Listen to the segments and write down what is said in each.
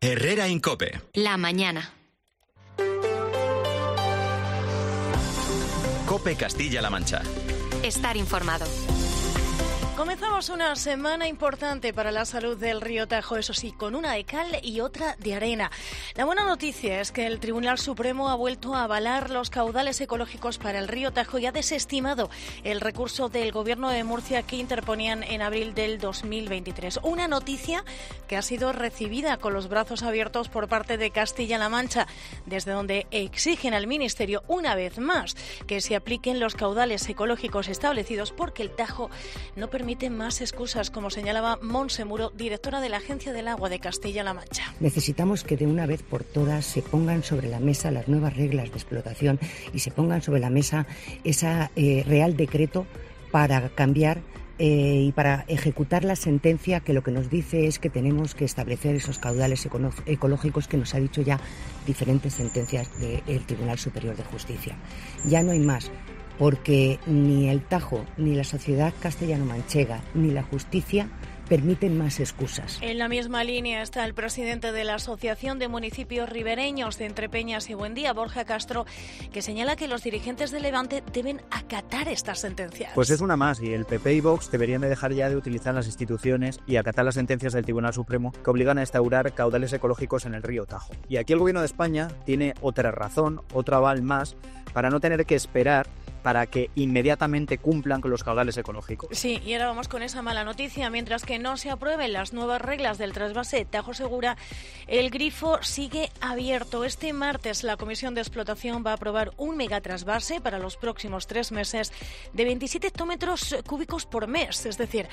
Herrera en COPE. La mañana. COPE Castilla-La Mancha. Estar informado. Comenzamos una semana importante para la salud del río Tajo, eso sí, con una de cal y otra de arena. La buena noticia es que el Tribunal Supremo ha vuelto a avalar los caudales ecológicos para el río Tajo y ha desestimado el recurso del Gobierno de Murcia que interponían en abril del 2023. Una noticia que ha sido recibida con los brazos abiertos por parte de Castilla-La Mancha, desde donde exigen al Ministerio una vez más que se apliquen los caudales ecológicos establecidos porque el Tajo no permite más excusas, como señalaba Montse Muro, directora de la Agencia del Agua de Castilla-La Mancha. Necesitamos que de una vez por todas se pongan sobre la mesa las nuevas reglas de explotación y se pongan sobre la mesa ese Real Decreto para cambiar y para ejecutar la sentencia que lo que nos dice es que tenemos que establecer esos caudales ecológicos que nos ha dicho ya diferentes sentencias del Tribunal Superior de Justicia. Ya no hay más, porque ni el Tajo, ni la sociedad castellano-manchega, ni la justicia permiten más excusas. En la misma línea está el presidente de la Asociación de Municipios Ribereños de Entrepeñas y Buendía, Borja Castro, que señala que los dirigentes de Levante deben acatar estas sentencias. Pues es una más, y el PP y Vox deberían de dejar ya de utilizar las instituciones y acatar las sentencias del Tribunal Supremo que obligan a instaurar caudales ecológicos en el río Tajo. Y aquí el Gobierno de España tiene otra razón, otro aval más, para no tener que esperar para que inmediatamente cumplan con los caudales ecológicos. Sí, y ahora vamos con esa mala noticia. Mientras que no se aprueben las nuevas reglas del trasvase Tajo Segura, el grifo sigue abierto. Este martes la Comisión de Explotación va a aprobar un megatrasvase para los próximos 3 meses de 27 hectómetros cúbicos por mes, es decir,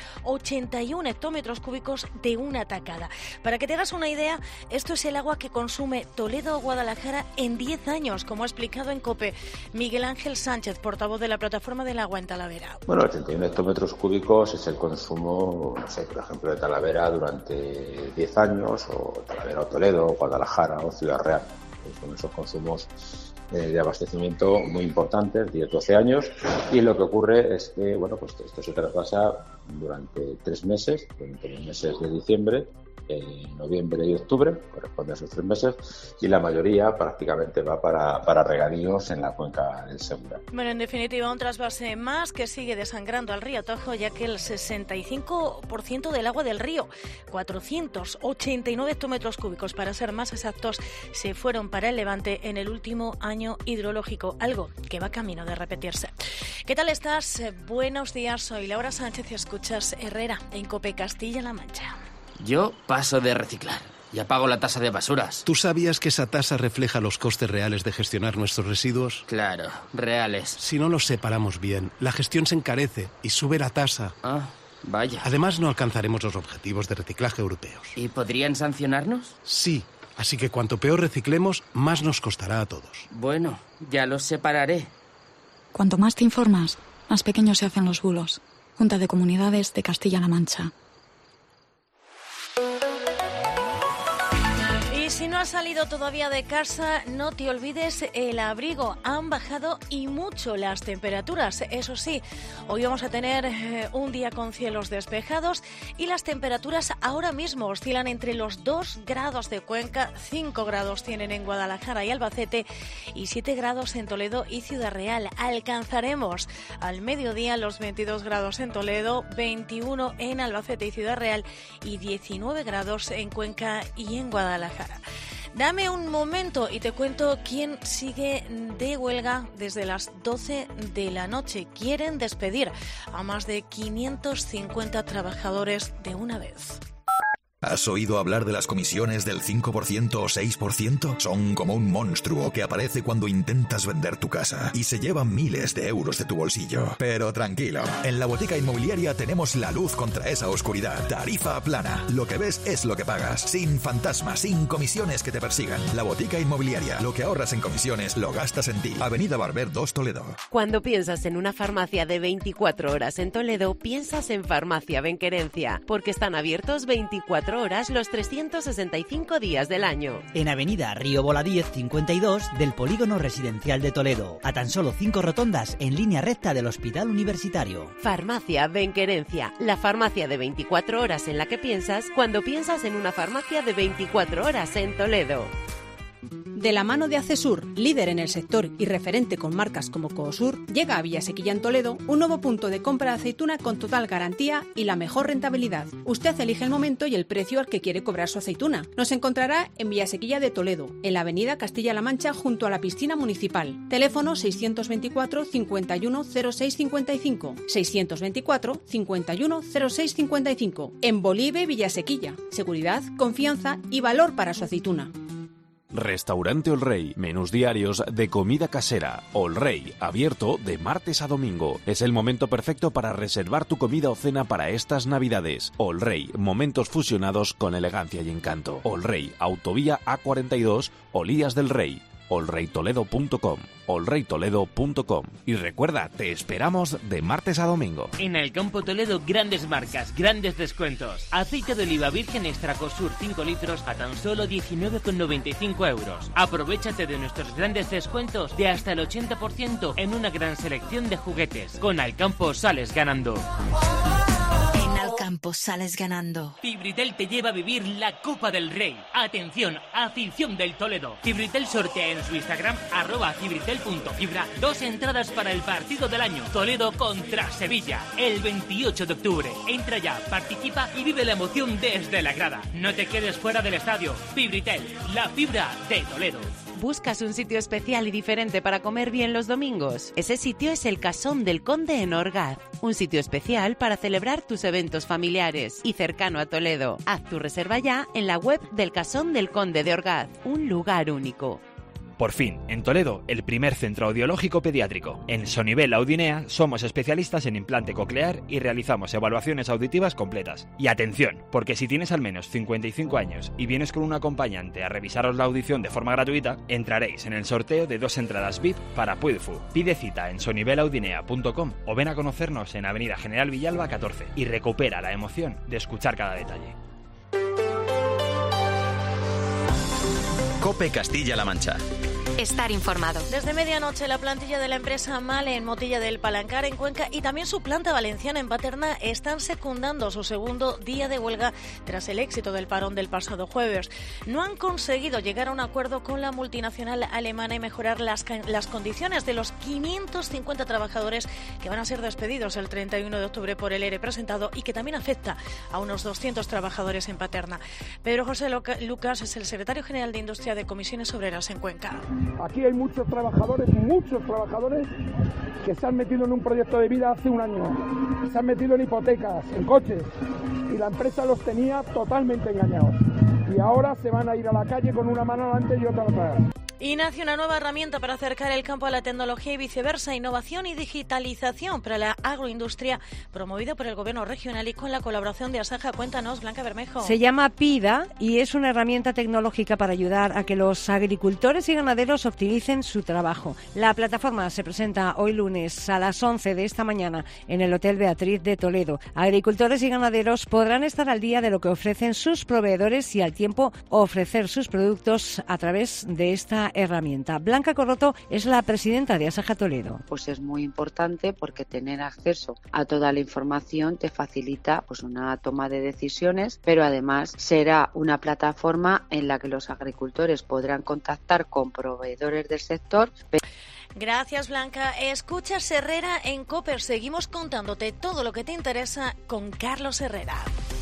81 hectómetros cúbicos de una tacada. Para que te hagas una idea, esto es el agua que consume Toledo o Guadalajara en 10 años, como ha explicado en COPE Miguel Ángel Sánchez, portavoz de la Plataforma del Agua en Talavera. Bueno, 81 hectómetros cúbicos es el consumo, no sé, por ejemplo, de Talavera durante 10 años, o Talavera o Toledo, o Guadalajara o Ciudad Real. Pues son esos consumos de abastecimiento muy importantes, 10-12 años, y lo que ocurre es que, bueno, pues esto se traspasa durante 3 meses, durante los meses de diciembre, noviembre y octubre, corresponde a esos 3 meses, y la mayoría prácticamente va para regadíos en la cuenca del Segura. Bueno, en definitiva, un trasvase más que sigue desangrando al río Tajo, ya que el 65% del agua del río, 489 hectómetros cúbicos para ser más exactos, se fueron para el Levante en el último año hidrológico, algo que va camino de repetirse. ¿Qué tal estás? Buenos días, soy Laura Sánchez y escuchas Herrera en COPE Castilla-La Mancha. Yo paso de reciclar y apago la tasa de basuras. ¿Tú sabías que esa tasa refleja los costes reales de gestionar nuestros residuos? Claro, reales. Si no los separamos bien, la gestión se encarece y sube la tasa. Ah, vaya. Además, no alcanzaremos los objetivos de reciclaje europeos. ¿Y podrían sancionarnos? Sí, así que cuanto peor reciclemos, más nos costará a todos. Bueno, ya los separaré. Cuanto más te informas, más pequeños se hacen los bulos. Junta de Comunidades de Castilla-La Mancha. Si no has salido todavía de casa, no te olvides el abrigo. Han bajado y mucho las temperaturas. Eso sí, hoy vamos a tener un día con cielos despejados y las temperaturas ahora mismo oscilan entre los 2 grados de Cuenca, 5 grados tienen en Guadalajara y Albacete y 7 grados en Toledo y Ciudad Real. Alcanzaremos al mediodía los 22 grados en Toledo, 21 en Albacete y Ciudad Real y 19 grados en Cuenca y en Guadalajara. Dame un momento y te cuento quién sigue de huelga desde las 12 de la noche. Quieren despedir a más de 550 trabajadores de una vez. ¿Has oído hablar de las comisiones del 5% o 6%? Son como un monstruo que aparece cuando intentas vender tu casa y se llevan miles de euros de tu bolsillo. Pero tranquilo, en la Botica Inmobiliaria tenemos la luz contra esa oscuridad. Tarifa plana. Lo que ves es lo que pagas. Sin fantasmas, sin comisiones que te persigan. La Botica Inmobiliaria. Lo que ahorras en comisiones lo gastas en ti. Avenida Barber 2, Toledo. Cuando piensas en una farmacia de 24 horas en Toledo, piensas en Farmacia Benquerencia, porque están abiertos 24 24 horas los 365 días del año. En Avenida Río Bola 10 52 del Polígono Residencial de Toledo. A tan solo 5 rotondas en línea recta del Hospital Universitario. Farmacia Benquerencia, la farmacia de 24 horas en la que piensas cuando piensas en una farmacia de 24 horas en Toledo. De la mano de Acesur, líder en el sector y referente con marcas como Coosur, llega a Villasequilla en Toledo un nuevo punto de compra de aceituna con total garantía y la mejor rentabilidad. Usted elige el momento y el precio al que quiere cobrar su aceituna. Nos encontrará en Villasequilla de Toledo, en la avenida Castilla-La Mancha junto a la piscina municipal. Teléfono 624 51 06 55, 624 51 06 55. En Bolive, Villasequilla. Seguridad, confianza y valor para su aceituna. Restaurante Ol Rey, menús diarios de comida casera. Ol Rey, abierto de martes a domingo. Es el momento perfecto para reservar tu comida o cena para estas navidades. Ol Rey, momentos fusionados con elegancia y encanto. Ol Rey, autovía A42, Olías del Rey. olreytoledo.com, olreytoledo.com. Y recuerda, te esperamos de martes a domingo. En el Campo Toledo, grandes marcas, grandes descuentos. Aceite de oliva virgen extra Cosur 5 litros a tan solo 19,95 euros. Aprovechate de nuestros grandes descuentos de hasta el 80% en una gran selección de juguetes. Con Alcampo sales ganando. Campo sales ganando. Fibritel te lleva a vivir la Copa del Rey. Atención, afición del Toledo. Fibritel sortea en su Instagram @fibritel.fibra 2 entradas para el partido del año, Toledo contra Sevilla, el 28 de octubre. Entra ya, participa y vive la emoción desde la grada. No te quedes fuera del estadio. Fibritel, la fibra de Toledo. ¿Buscas un sitio especial y diferente para comer bien los domingos? Ese sitio es el Casón del Conde en Orgaz, un sitio especial para celebrar tus eventos familiares y cercano a Toledo. Haz tu reserva ya en la web del Casón del Conde de Orgaz, un lugar único. Por fin, en Toledo, el primer centro audiológico pediátrico. En Sonivel Audinea somos especialistas en implante coclear y realizamos evaluaciones auditivas completas. Y atención, porque si tienes al menos 55 años y vienes con un acompañante a revisaros la audición de forma gratuita, entraréis en el sorteo de 2 entradas VIP para Puidfu. Pide cita en sonivelaudinea.com o ven a conocernos en Avenida General Villalba 14 y recupera la emoción de escuchar cada detalle. COPE Castilla-La Mancha. Estar informado. Desde medianoche, la plantilla de la empresa Male en Motilla del Palancar, en Cuenca, y también su planta valenciana en Paterna están secundando su segundo día de huelga tras el éxito del parón del pasado jueves. No han conseguido llegar a un acuerdo con la multinacional alemana y mejorar las condiciones de los 550 trabajadores que van a ser despedidos el 31 de octubre por el ERE presentado y que también afecta a unos 200 trabajadores en Paterna. Pedro José Lucas es el secretario general de Industria de Comisiones Obreras en Cuenca. Aquí hay muchos trabajadores que se han metido en un proyecto de vida hace un año, se han metido en hipotecas, en coches, y la empresa los tenía totalmente engañados. Y ahora se van a ir a la calle con una mano adelante y otra atrás. Y nace una nueva herramienta para acercar el campo a la tecnología y viceversa, innovación y digitalización para la agroindustria, promovida por el Gobierno regional y con la colaboración de Asaja. Cuéntanos, Blanca Bermejo. Se llama PIDA y es una herramienta tecnológica para ayudar a que los agricultores y ganaderos optimicen su trabajo. La plataforma se presenta hoy lunes a las 11 de esta mañana en el Hotel Beatriz de Toledo. Agricultores y ganaderos podrán estar al día de lo que ofrecen sus proveedores y al tiempo ofrecer sus productos a través de esta herramienta. Blanca Corroto es la presidenta de Asaja Toledo. Pues es muy importante porque tener acceso a toda la información te facilita pues una toma de decisiones, pero además será una plataforma en la que los agricultores podrán contactar con proveedores del sector. Gracias, Blanca. Escuchas Herrera en COPE. Seguimos contándote todo lo que te interesa con Carlos Herrera.